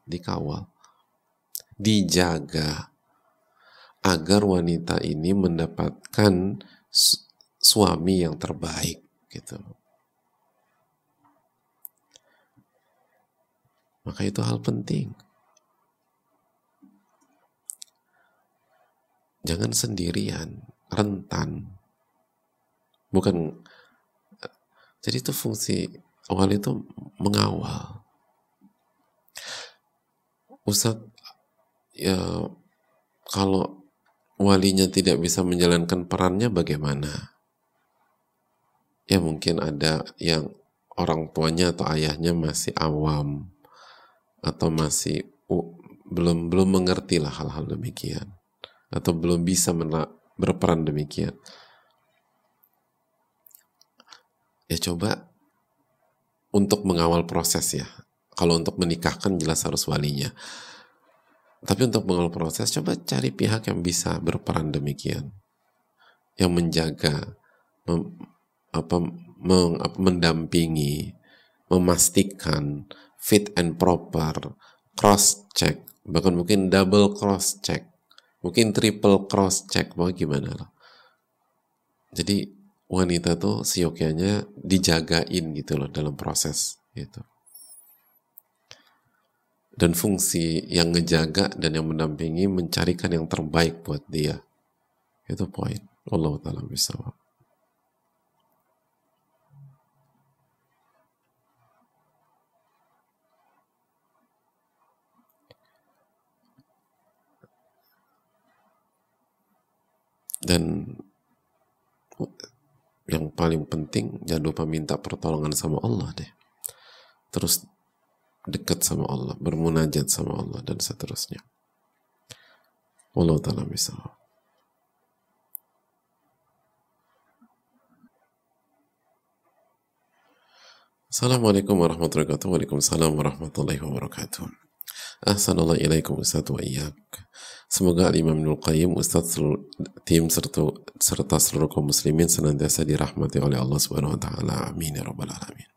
dijaga, agar wanita ini mendapatkan suami yang terbaik gitu. Maka itu hal penting. Jangan sendirian, rentan. Bukan, jadi itu fungsi awal itu mengawal. Ustadz, ya kalau walinya tidak bisa menjalankan perannya bagaimana? Ya mungkin ada yang orang tuanya atau ayahnya masih awam atau masih belum mengerti lah hal-hal demikian, atau belum bisa berperan demikian. Ya coba untuk mengawal proses ya. Kalau untuk menikahkan jelas harus walinya. Tapi untuk mengawal proses, coba cari pihak yang bisa berperan demikian, yang menjaga, mendampingi, memastikan fit and proper, cross check, bahkan mungkin double cross check, mungkin triple cross check, mau gimana lah. Jadi wanita tuh seyogyanya dijagain gitu loh dalam proses gitu. Dan fungsi yang ngejaga dan yang mendampingi mencarikan yang terbaik buat dia. Itu poin. Wallahu ta'ala bishawab. Dan yang paling penting, jangan lupa minta pertolongan sama Allah deh. Terus dekat sama Allah, bermunajat sama Allah, dan seterusnya. Wallahu ta'ala misal. Assalamualaikum warahmatullahi wabarakatuh. Waalaikumsalam warahmatullahi wabarakatuh. Ahsanallahu ilaikum Ustaz wa iyyak. Semoga Imam Ibnul Qayyim, Ustaz, tim serta seluruh kaum muslimin senantiasa dirahmati oleh Allah Subhanahu wa taala. Amin ya rabbal alamin.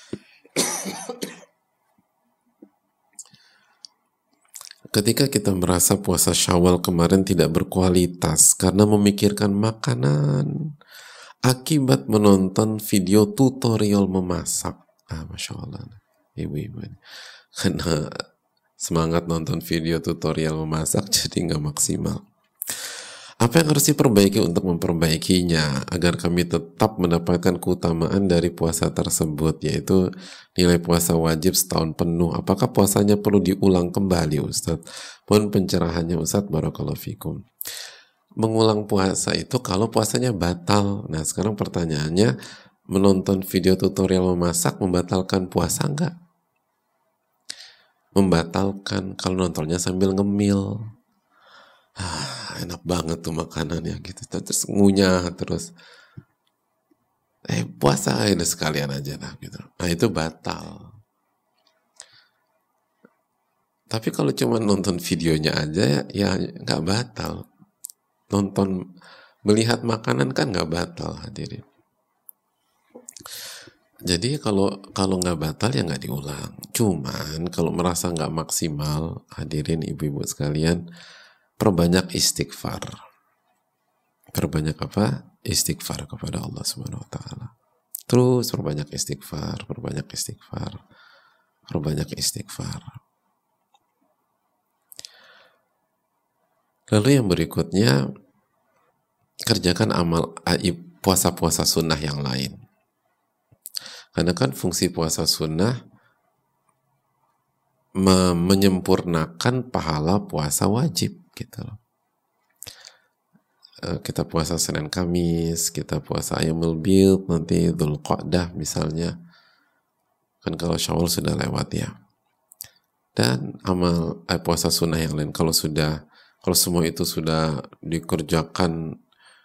Ketika kita merasa puasa Syawal kemarin tidak berkualitas karena memikirkan makanan akibat menonton video tutorial memasak, Masya Allah, ibu-ibu, karena semangat nonton video tutorial memasak jadi nggak maksimal. Apa yang harus diperbaiki untuk memperbaikinya agar kami tetap mendapatkan keutamaan dari puasa tersebut, yaitu nilai puasa wajib setahun penuh? Apakah puasanya perlu diulang kembali, Ustadz? Mohon pencerahannya, Ustadz. Barakallahu fikum. Mengulang puasa itu kalau puasanya batal. Nah, sekarang pertanyaannya, menonton video tutorial memasak membatalkan puasa nggak? Membatalkan kalau nontonnya sambil ngemil. Enak banget tuh makanannya gitu, terus ngunyah terus. Puasa aja sekalian aja lah gitu. Nah, itu batal. Tapi kalau cuma nonton videonya aja ya nggak batal. Melihat makanan kan nggak batal, hadirin. Jadi kalau nggak batal ya nggak diulang. Cuman kalau merasa nggak maksimal, hadirin ibu-ibu sekalian, perbanyak istighfar. Perbanyak apa? Istighfar kepada Allah Subhanahu wa taala. Terus perbanyak istighfar, perbanyak istighfar, perbanyak istighfar. Lalu yang berikutnya, kerjakan amal puasa-puasa sunnah yang lain. Karena kan fungsi puasa sunnah menyempurnakan pahala puasa wajib gitu loh. Kita puasa Senin Kamis, kita puasa Ayyamul Bid, nanti Dzulqa'dah misalnya. Kan kalau Syawal sudah lewat ya. Dan amal puasa sunnah yang lain kalau semua itu sudah dikerjakan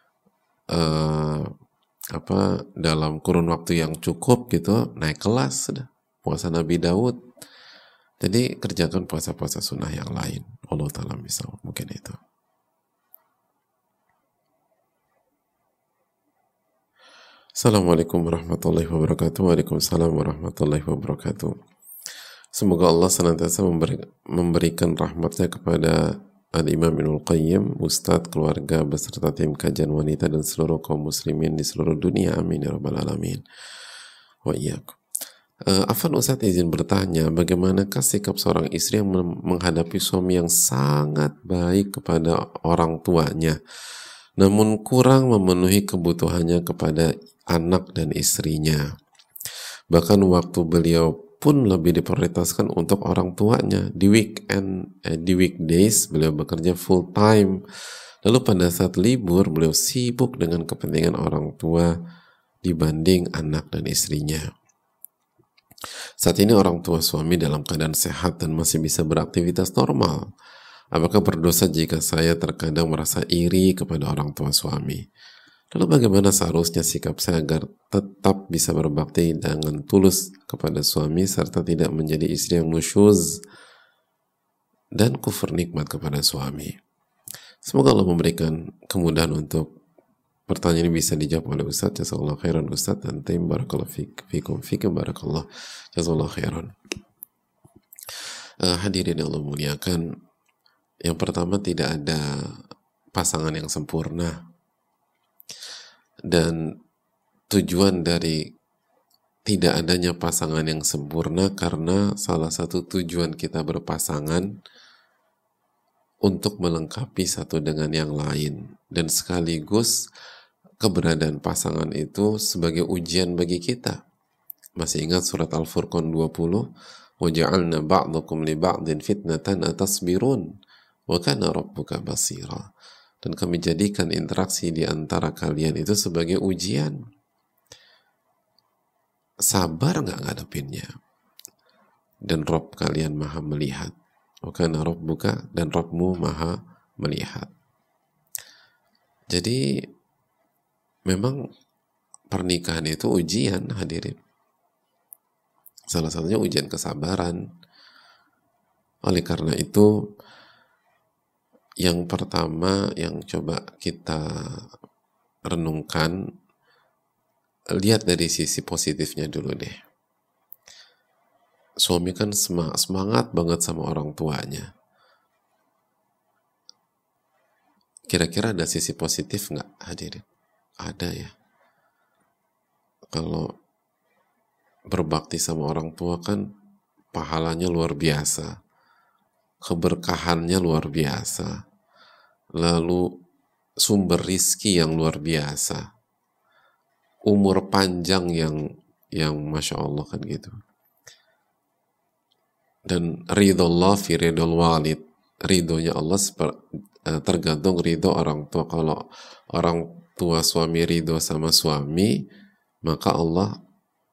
dalam kurun waktu yang cukup gitu, naik kelas sudah. Puasa Nabi Daud. Jadi kerjakan puasa-puasa sunnah yang lain. Allah Ta'ala misal, mungkin itu. Assalamualaikum warahmatullahi wabarakatuh. Waalaikumsalam warahmatullahi wabarakatuh. Semoga Allah senantiasa memberikan rahmatnya kepada Al-Imam Ibnul Qayyim, Ustadz, keluarga, beserta tim kajian wanita dan seluruh kaum muslimin di seluruh dunia. Amin ya rabbal alamin. Wa iyyakum. Afwan, Ustadz izin bertanya, bagaimanakah sikap seorang istri yang menghadapi suami yang sangat baik kepada orang tuanya, namun kurang memenuhi kebutuhannya kepada anak dan istrinya. Bahkan waktu beliau pun lebih diprioritaskan untuk orang tuanya. Di weekdays beliau bekerja full time. Lalu pada saat libur beliau sibuk dengan kepentingan orang tua dibanding anak dan istrinya. Saat ini orang tua suami dalam keadaan sehat dan masih bisa beraktivitas normal. Apakah berdosa jika saya terkadang merasa iri kepada orang tua suami? Lalu bagaimana seharusnya sikap saya agar tetap bisa berbakti dengan tulus kepada suami serta tidak menjadi istri yang nusyuz dan kufur nikmat kepada suami? Semoga Allah memberikan kemudahan untuk pertanyaan ini bisa dijawab oleh Ustadz. Jazakallah khairan Ustadz dan tim. Barakallah fikum barakallah. Jazakallah khairan. Hadirin yang Allah muliakan, yang pertama, tidak ada pasangan yang sempurna. Dan tujuan dari tidak adanya pasangan yang sempurna karena salah satu tujuan kita berpasangan untuk melengkapi satu dengan yang lain, dan sekaligus keberadaan pasangan itu sebagai ujian bagi kita. Masih ingat surat Al-Furqan 20? وَجَعَلْنَا بَعْضَكُمْ لِبَعْضٍ فِتْنَةً أَتَصْبِرُونَ وَكَانَ رَبُّكَ بَصِيرًا. dan kami jadikan interaksi di antara kalian itu sebagai ujian. Sabar nggak ngadepinnya? Dan Rob kalian maha melihat. Wakana Rabbuka, dan Robmu maha melihat. Jadi memang pernikahan itu ujian, hadirin. Salah satunya ujian kesabaran. Oleh karena itu, yang pertama yang coba kita renungkan, lihat dari sisi positifnya dulu deh. Suami kan semangat banget sama orang tuanya. Kira-kira ada sisi positif nggak, hadirin? Ada ya. Kalau berbakti sama orang tua kan pahalanya luar biasa, keberkahannya luar biasa, lalu sumber rizki yang luar biasa, umur panjang yang Masya Allah kan gitu. Dan ridho Allah fi ridhol walid, ridhonya Allah tergantung ridho orang tua. Kalau orang tua suami ridho sama suami, maka Allah,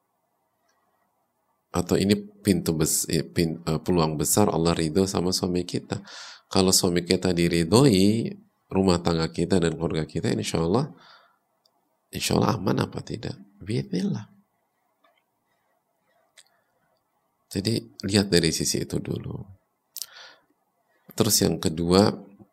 atau ini peluang besar Allah ridho sama suami kita. Kalau suami kita diridhoi, rumah tangga kita dan keluarga kita insya Allah aman apa tidak? Bismillah. Jadi lihat dari sisi itu dulu. Terus yang kedua,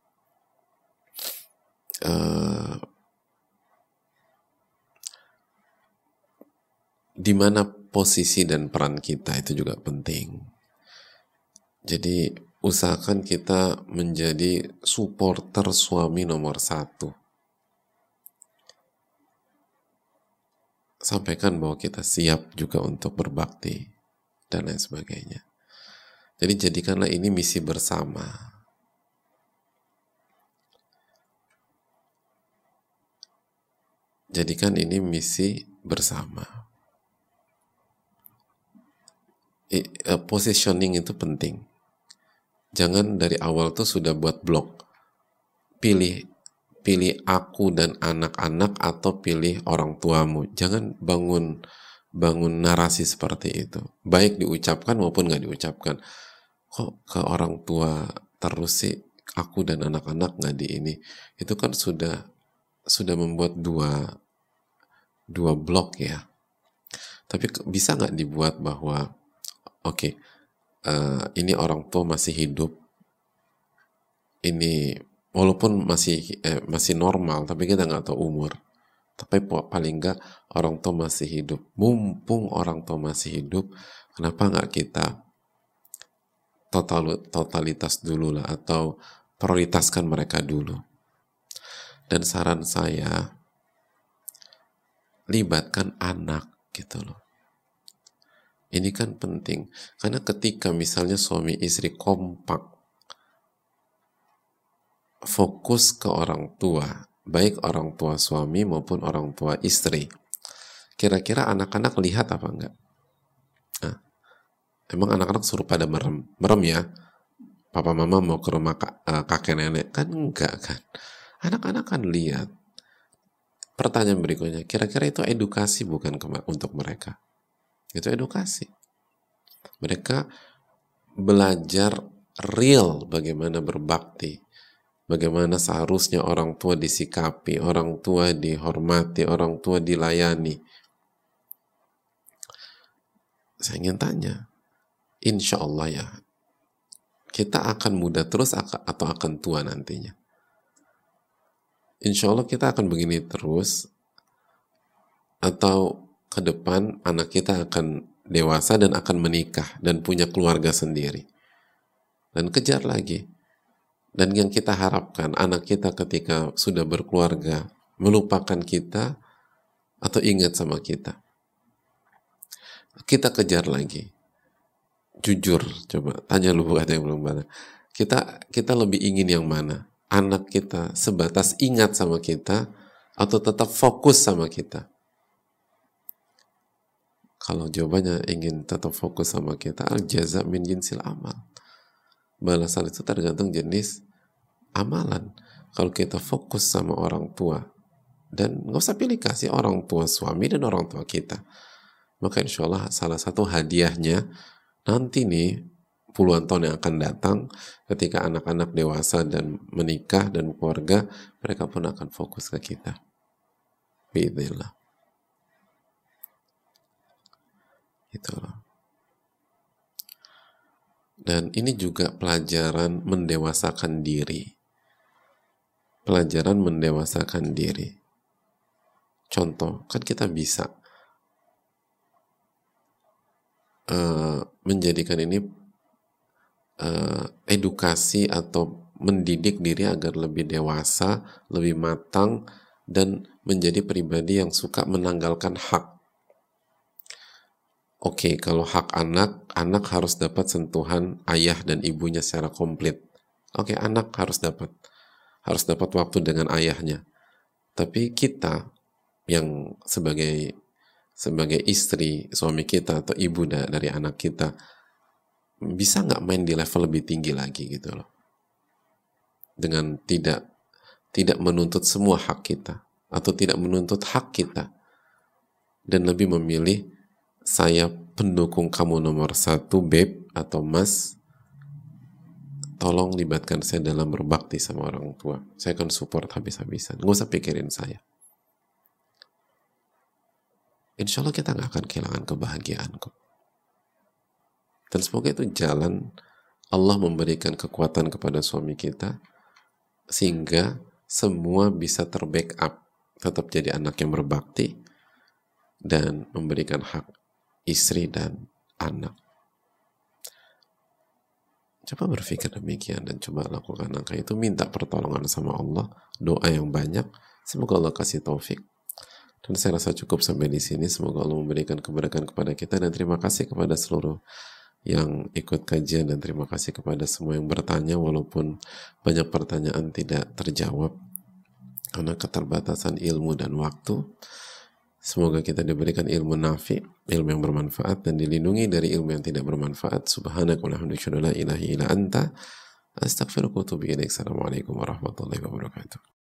di mana posisi dan peran kita itu juga penting. Jadi usahakan kita menjadi supporter suami nomor 1. Sampaikan bahwa kita siap juga untuk berbakti dan lain sebagainya. Jadi jadikanlah ini misi bersama. Jadikan ini misi bersama. Positioning itu penting. Jangan dari awal tuh sudah buat blok. Pilih aku dan anak-anak atau pilih orang tuamu. Jangan bangun narasi seperti itu. Baik diucapkan maupun nggak diucapkan. Kok ke orang tua terus sih, aku dan anak-anak nggak di ini? Itu kan sudah membuat dua blok ya. Tapi bisa nggak dibuat bahwa oke, ini orang tua masih hidup, ini walaupun masih normal, tapi kita nggak tahu umur. Tapi paling nggak orang tua masih hidup. Mumpung orang tua masih hidup, kenapa nggak kita totalitas dulu lah, atau prioritaskan mereka dulu. Dan saran saya, libatkan anak gitu loh. Ini kan penting, karena ketika misalnya suami istri kompak fokus ke orang tua, baik orang tua suami maupun orang tua istri, kira-kira anak-anak lihat apa enggak? Nah, emang anak-anak suruh pada merem ya, papa mama mau ke rumah kakek nenek? Kan enggak kan, anak-anak kan lihat. Pertanyaan berikutnya, kira-kira itu edukasi bukan untuk mereka? Itu edukasi. Mereka belajar real bagaimana berbakti, bagaimana seharusnya orang tua disikapi, orang tua dihormati, orang tua dilayani. Saya ingin tanya, insya Allah ya, kita akan muda terus atau akan tua nantinya? Insya Allah kita akan begini terus, atau ke depan anak kita akan dewasa dan akan menikah dan punya keluarga sendiri dan kejar lagi. Dan yang kita harapkan anak kita ketika sudah berkeluarga melupakan kita atau ingat sama kita. Kita kejar lagi. Jujur, coba tanya lu buat yang belum mana. Kita lebih ingin yang mana? Anak kita sebatas ingat sama kita atau tetap fokus sama kita? Kalau jawabannya ingin tetap fokus sama kita, al-jaza min jinsil amal. Balasan itu tergantung jenis amalan. Kalau kita fokus sama orang tua, dan nggak usah pilih kasih orang tua suami dan orang tua kita, maka insya Allah salah satu hadiahnya nanti nih puluhan tahun yang akan datang, ketika anak-anak dewasa dan menikah dan keluarga, mereka pun akan fokus ke kita. Biidznillah. Gitu loh. Dan ini juga pelajaran mendewasakan diri. Pelajaran mendewasakan diri. Contoh, kan kita bisa menjadikan ini edukasi atau mendidik diri agar lebih dewasa, lebih matang, dan menjadi pribadi yang suka menanggalkan hak. Oke, kalau hak anak, anak harus dapat sentuhan ayah dan ibunya secara komplit. Oke, anak harus dapat waktu dengan ayahnya. Tapi kita yang sebagai istri, suami kita atau ibu dari anak kita, bisa nggak main di level lebih tinggi lagi gitu loh, dengan tidak menuntut semua hak kita atau tidak menuntut hak kita, dan lebih memilih, saya pendukung kamu nomor 1 babe atau mas, tolong libatkan saya dalam berbakti sama orang tua, saya akan support habis-habisan, nggak usah pikirin saya. Insya Allah kita nggak akan kehilangan kebahagiaan kok. Dan semoga itu jalan Allah memberikan kekuatan kepada suami kita sehingga semua bisa terbackup, tetap jadi anak yang berbakti dan memberikan hak istri dan anak. Coba berpikir demikian dan coba lakukan langkah itu, minta pertolongan sama Allah, doa yang banyak, semoga Allah kasih taufik. Dan saya rasa cukup sampai di sini. Semoga Allah memberikan keberkahan kepada kita, dan terima kasih kepada seluruh yang ikut kajian, dan terima kasih kepada semua yang bertanya walaupun banyak pertanyaan tidak terjawab karena keterbatasan ilmu dan waktu. Semoga kita diberikan ilmu nafi, ilmu yang bermanfaat, dan dilindungi dari ilmu yang tidak bermanfaat. Subhanaka wa bihamdika la ilaha illa anta astaghfiruka wa atubu ilaik. Assalamualaikum warahmatullahi wabarakatuh.